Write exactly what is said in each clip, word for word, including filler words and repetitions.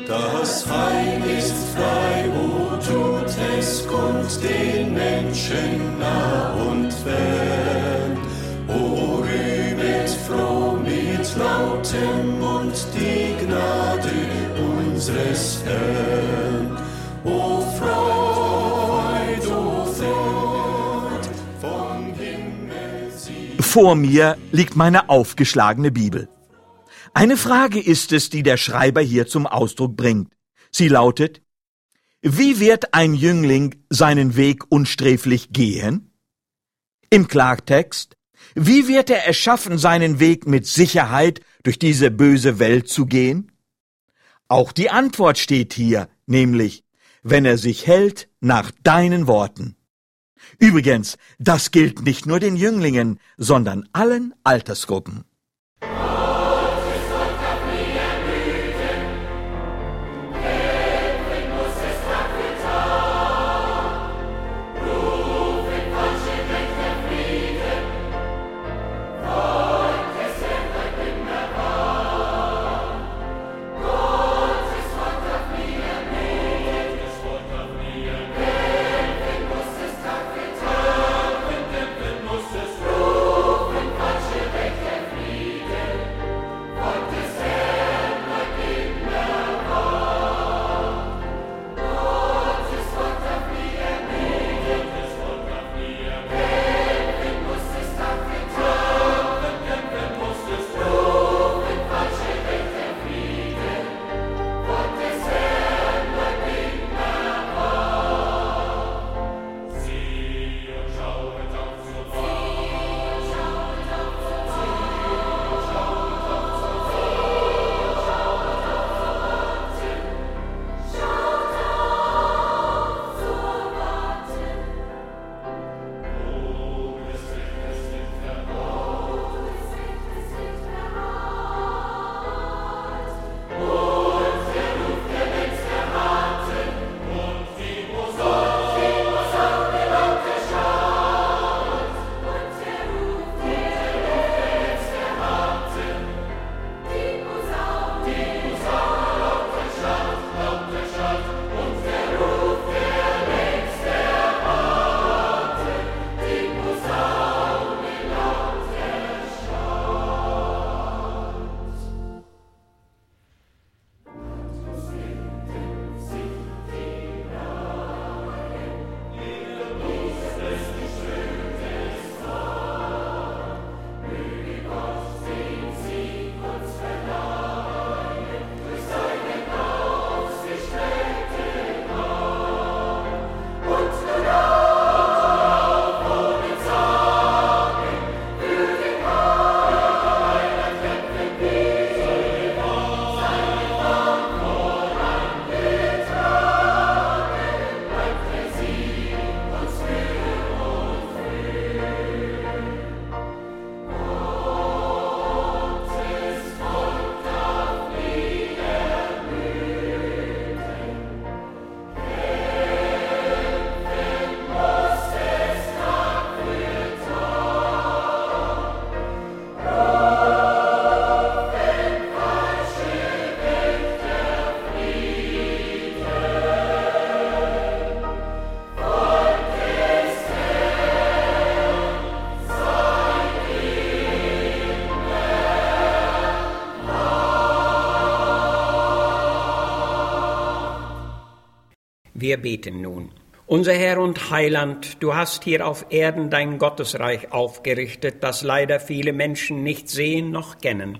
Das Heil ist frei, wo tut es kund den Menschen nah und fern. O rühmet froh mit lautem Mund die Gnade unseres Herrn. O Freud, o Freud, vom Himmel sie. Vor mir liegt meine aufgeschlagene Bibel. Eine Frage ist es, die der Schreiber hier zum Ausdruck bringt. Sie lautet: Wie wird ein Jüngling seinen Weg unsträflich gehen? Im Klartext: Wie wird er es schaffen, seinen Weg mit Sicherheit durch diese böse Welt zu gehen? Auch die Antwort steht hier, nämlich: Wenn er sich hält nach deinen Worten. Übrigens, das gilt nicht nur den Jünglingen, sondern allen Altersgruppen. Wir beten nun. Unser Herr und Heiland, du hast hier auf Erden dein Gottesreich aufgerichtet, das leider viele Menschen nicht sehen noch kennen.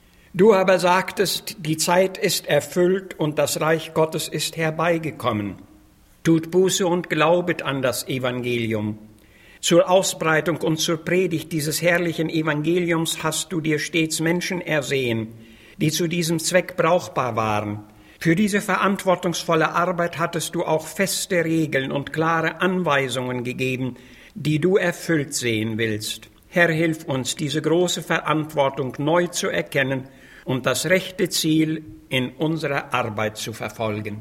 Du aber sagtest, die Zeit ist erfüllt und das Reich Gottes ist herbeigekommen. Tut Buße und glaubet an das Evangelium. Zur Ausbreitung und zur Predigt dieses herrlichen Evangeliums hast du dir stets Menschen ersehen, die zu diesem Zweck brauchbar waren. Für diese verantwortungsvolle Arbeit hattest du auch feste Regeln und klare Anweisungen gegeben, die du erfüllt sehen willst. Herr, hilf uns, diese große Verantwortung neu zu erkennen und das rechte Ziel in unserer Arbeit zu verfolgen.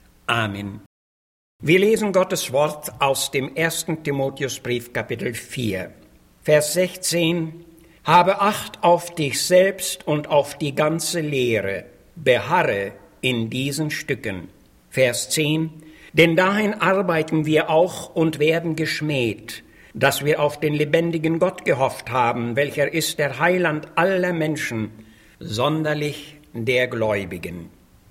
Amen. Wir lesen Gottes Wort aus dem ersten Timotheusbrief, Kapitel vier, Vers sechzehn. Habe Acht auf dich selbst und auf die ganze Lehre, beharre, in diesen Stücken. Vers zehn. Denn dahin arbeiten wir auch und werden geschmäht, dass wir auf den lebendigen Gott gehofft haben, welcher ist der Heiland aller Menschen, sonderlich der Gläubigen.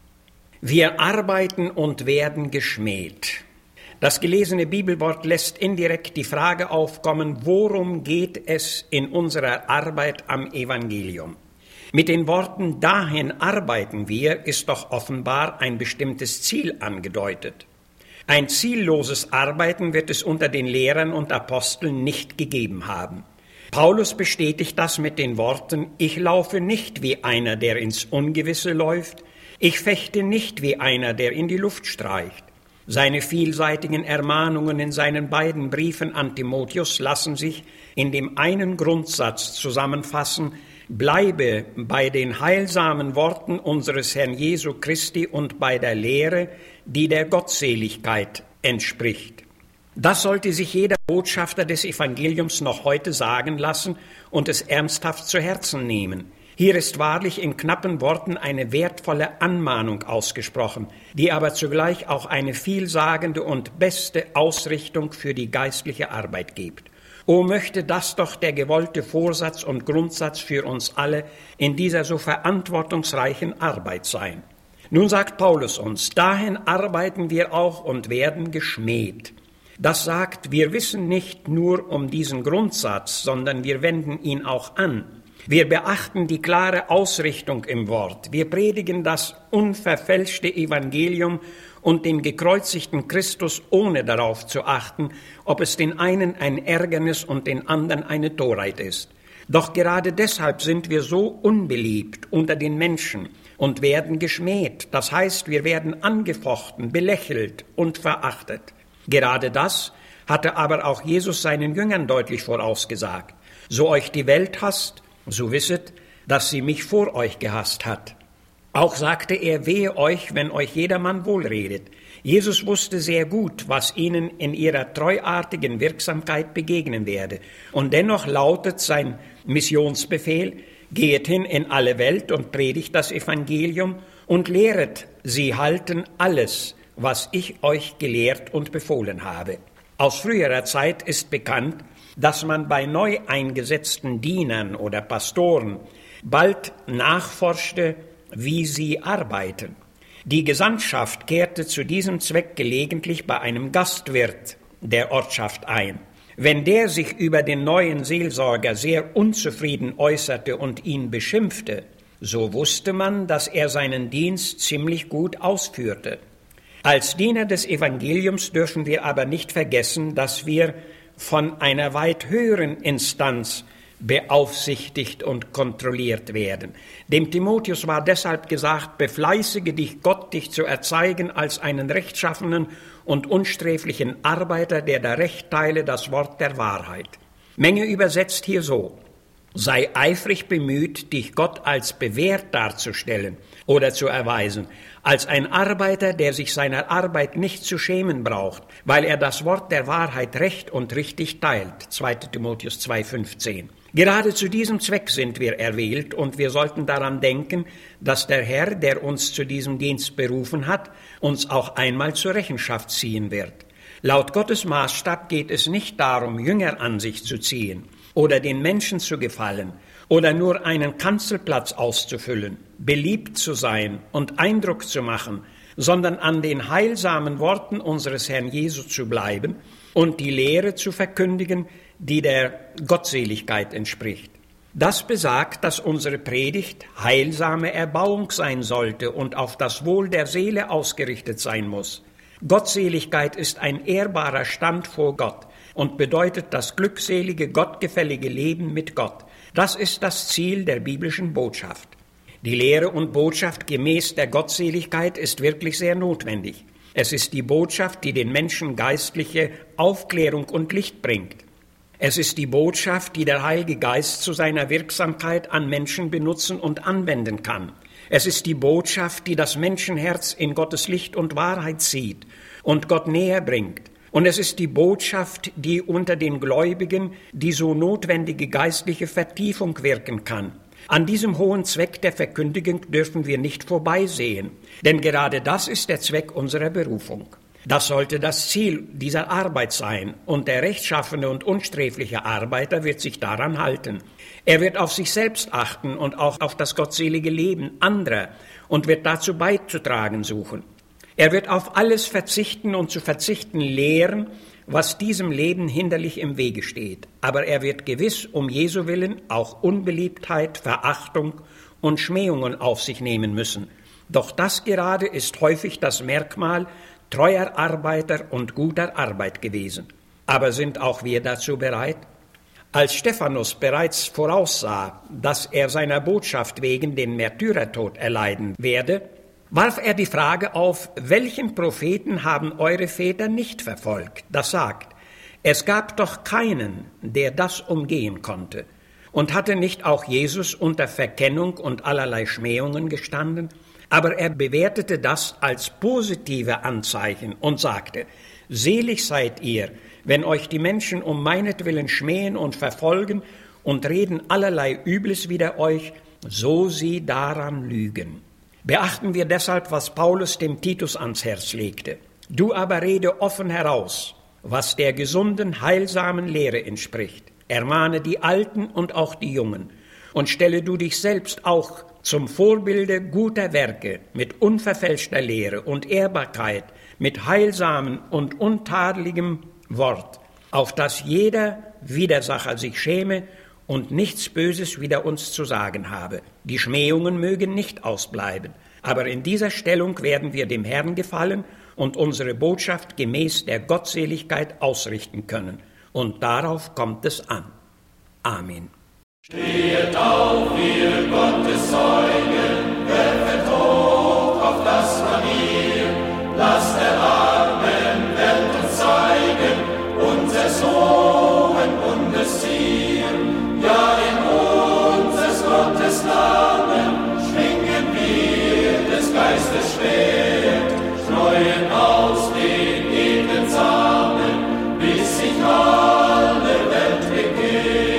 Wir arbeiten und werden geschmäht. Das gelesene Bibelwort lässt indirekt die Frage aufkommen, worum geht es in unserer Arbeit am Evangelium? Mit den Worten dahin arbeiten wir ist doch offenbar ein bestimmtes Ziel angedeutet. Ein zielloses Arbeiten wird es unter den Lehrern und Aposteln nicht gegeben haben. Paulus bestätigt das mit den Worten, ich laufe nicht wie einer, der ins Ungewisse läuft, ich fechte nicht wie einer, der in die Luft streicht. Seine vielseitigen Ermahnungen in seinen beiden Briefen an Timotheus lassen sich in dem einen Grundsatz zusammenfassen, bleibe bei den heilsamen Worten unseres Herrn Jesu Christi und bei der Lehre, die der Gottseligkeit entspricht. Das sollte sich jeder Botschafter des Evangeliums noch heute sagen lassen und es ernsthaft zu Herzen nehmen. Hier ist wahrlich in knappen Worten eine wertvolle Anmahnung ausgesprochen, die aber zugleich auch eine vielsagende und beste Ausrichtung für die geistliche Arbeit gibt. O, möchte das doch der gewollte Vorsatz und Grundsatz für uns alle in dieser so verantwortungsreichen Arbeit sein. Nun sagt Paulus uns, dahin arbeiten wir auch und werden geschmäht. Das sagt, wir wissen nicht nur um diesen Grundsatz, sondern wir wenden ihn auch an. Wir beachten die klare Ausrichtung im Wort. Wir predigen das unverfälschte Evangelium und den gekreuzigten Christus, ohne darauf zu achten, ob es den einen ein Ärgernis und den anderen eine Torheit ist. Doch gerade deshalb sind wir so unbeliebt unter den Menschen und werden geschmäht. Das heißt, wir werden angefochten, belächelt und verachtet. Gerade das hatte aber auch Jesus seinen Jüngern deutlich vorausgesagt. So euch die Welt hasst, so wisset, dass sie mich vor euch gehasst hat. Auch sagte er, wehe euch, wenn euch jedermann wohlredet. Jesus wusste sehr gut, was ihnen in ihrer treuartigen Wirksamkeit begegnen werde. Und dennoch lautet sein Missionsbefehl, geht hin in alle Welt und predigt das Evangelium und lehret sie halten alles, was ich euch gelehrt und befohlen habe. Aus früherer Zeit ist bekannt, dass man bei neu eingesetzten Dienern oder Pastoren bald nachforschte, wie sie arbeiten. Die Gesandtschaft kehrte zu diesem Zweck gelegentlich bei einem Gastwirt der Ortschaft ein. Wenn der sich über den neuen Seelsorger sehr unzufrieden äußerte und ihn beschimpfte, so wusste man, dass er seinen Dienst ziemlich gut ausführte. Als Diener des Evangeliums dürfen wir aber nicht vergessen, dass wir von einer weit höheren Instanz beaufsichtigt und kontrolliert werden. Dem Timotheus war deshalb gesagt, befleißige dich, Gott dich zu erzeigen als einen rechtschaffenen und unsträflichen Arbeiter, der da Recht teile, das Wort der Wahrheit. Menge übersetzt hier so: Sei eifrig bemüht, dich Gott als bewährt darzustellen oder zu erweisen, als ein Arbeiter, der sich seiner Arbeit nicht zu schämen braucht, weil er das Wort der Wahrheit recht und richtig teilt. zweiter Timotheus zwei fünfzehn. Gerade zu diesem Zweck sind wir erwählt und wir sollten daran denken, dass der Herr, der uns zu diesem Dienst berufen hat, uns auch einmal zur Rechenschaft ziehen wird. Laut Gottes Maßstab geht es nicht darum, Jünger an sich zu ziehen oder den Menschen zu gefallen oder nur einen Kanzelplatz auszufüllen, beliebt zu sein und Eindruck zu machen, sondern an den heilsamen Worten unseres Herrn Jesu zu bleiben und die Lehre zu verkündigen, die der Gottseligkeit entspricht. Das besagt, dass unsere Predigt heilsame Erbauung sein sollte und auf das Wohl der Seele ausgerichtet sein muss. Gottseligkeit ist ein ehrbarer Stand vor Gott und bedeutet das glückselige, gottgefällige Leben mit Gott. Das ist das Ziel der biblischen Botschaft. Die Lehre und Botschaft gemäß der Gottseligkeit ist wirklich sehr notwendig. Es ist die Botschaft, die den Menschen geistliche Aufklärung und Licht bringt. Es ist die Botschaft, die der Heilige Geist zu seiner Wirksamkeit an Menschen benutzen und anwenden kann. Es ist die Botschaft, die das Menschenherz in Gottes Licht und Wahrheit zieht und Gott näher bringt. Und es ist die Botschaft, die unter den Gläubigen die so notwendige geistliche Vertiefung wirken kann. An diesem hohen Zweck der Verkündigung dürfen wir nicht vorbeisehen, denn gerade das ist der Zweck unserer Berufung. Das sollte das Ziel dieser Arbeit sein, und der rechtschaffene und unsträfliche Arbeiter wird sich daran halten. Er wird auf sich selbst achten und auch auf das gottselige Leben anderer und wird dazu beizutragen suchen. Er wird auf alles verzichten und zu verzichten lehren, was diesem Leben hinderlich im Wege steht. Aber er wird gewiss um Jesu willen auch Unbeliebtheit, Verachtung und Schmähungen auf sich nehmen müssen. Doch das gerade ist häufig das Merkmal treuer Arbeiter und guter Arbeit gewesen. Aber sind auch wir dazu bereit? Als Stephanus bereits voraussah, dass er seiner Botschaft wegen den Märtyrertod erleiden werde, warf er die Frage auf, welchen Propheten haben eure Väter nicht verfolgt? Das sagt, es gab doch keinen, der das umgehen konnte. Und hatte nicht auch Jesus unter Verkennung und allerlei Schmähungen gestanden? Aber er bewertete das als positive Anzeichen und sagte, selig seid ihr, wenn euch die Menschen um meinetwillen schmähen und verfolgen und reden allerlei Übles wider euch, so sie daran lügen. Beachten wir deshalb, was Paulus dem Titus ans Herz legte. Du aber rede offen heraus, was der gesunden, heilsamen Lehre entspricht. Ermahne die Alten und auch die Jungen. Und stelle du dich selbst auch zum Vorbilde guter Werke mit unverfälschter Lehre und Ehrbarkeit, mit heilsamem und untadeligem Wort, auf das jeder Widersacher sich schäme und nichts Böses wider uns zu sagen habe. Die Schmähungen mögen nicht ausbleiben, aber in dieser Stellung werden wir dem Herrn gefallen und unsere Botschaft gemäß der Gottseligkeit ausrichten können. Und darauf kommt es an. Amen. Stehet auf, ihr Gottes Zeugen, werfet hoch auf das Manier, lasst der armen Welt uns zeigen, unser Sohn und das Ziel. Ja, in unseres Gottes Namen schwingen wir des Geistes Schwert, streuen aus den edlen Samen, bis sich alle Welt bekehrt.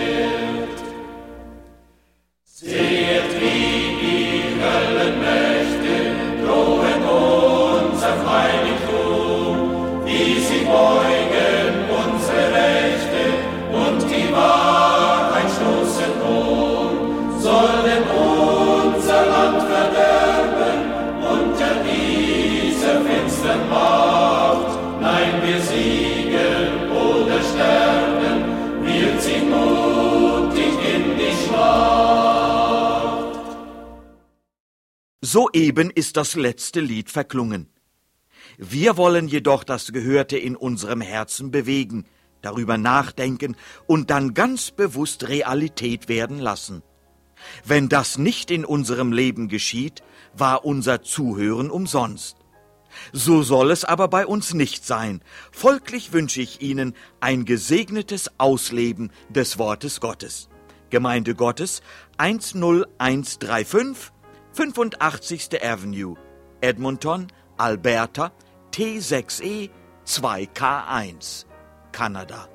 Seht, wie die Höllenmächte drohen unser Heiligtum, wie sie beugen unsere Rechte und die Wahrheit stoßen um, sollen unser Land verderben unter dieser finstern Macht. Nein, wir siegen oder sterben, wir ziehen mutig in die Schlacht. Soeben ist das letzte Lied verklungen. Wir wollen jedoch das Gehörte in unserem Herzen bewegen, darüber nachdenken und dann ganz bewusst Realität werden lassen. Wenn das nicht in unserem Leben geschieht, war unser Zuhören umsonst. So soll es aber bei uns nicht sein. Folglich wünsche ich Ihnen ein gesegnetes Ausleben des Wortes Gottes. Gemeinde Gottes eins null eins drei fünf, fünfundachtzigste Avenue, Edmonton, Alberta, T sechs E zwei K eins, Kanada.